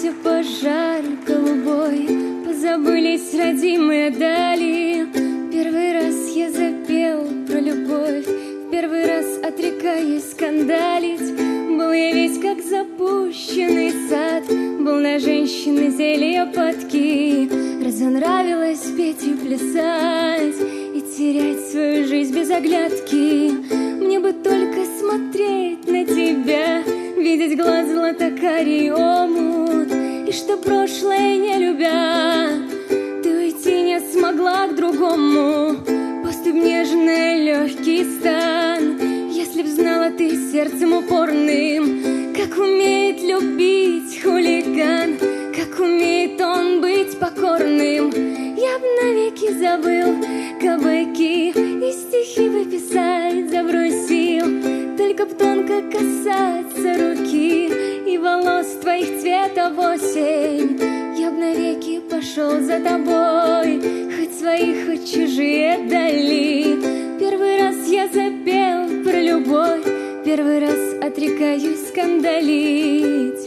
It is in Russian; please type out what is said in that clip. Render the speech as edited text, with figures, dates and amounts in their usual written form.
Разгорелся пожар голубой, позабылись родимые дали. Первый раз я запел про любовь, в первый раз отрекаясь скандалить. Был я весь как запущенный сад, был на женщины зелья подки. Разонравилось петь и плясать и терять свою жизнь без оглядки. Мне бы только смотреть на тебя, видеть глаз златокарий омут, и что прошлое не любя, ты уйти не смогла к другому. Поступь нежный легкий стан, если б знала ты сердцем упорным, как умеет любить хулиган, как умеет он быть покорным. Я б навеки забыл кабаки и стихи выписать забросил, только б тонко касаться руки и волос твоих цвета в осень. Я б навеки пошел за тобой, хоть свои, хоть чужие дали. Первый раз я запел про любовь, первый раз отрекаюсь скандалить.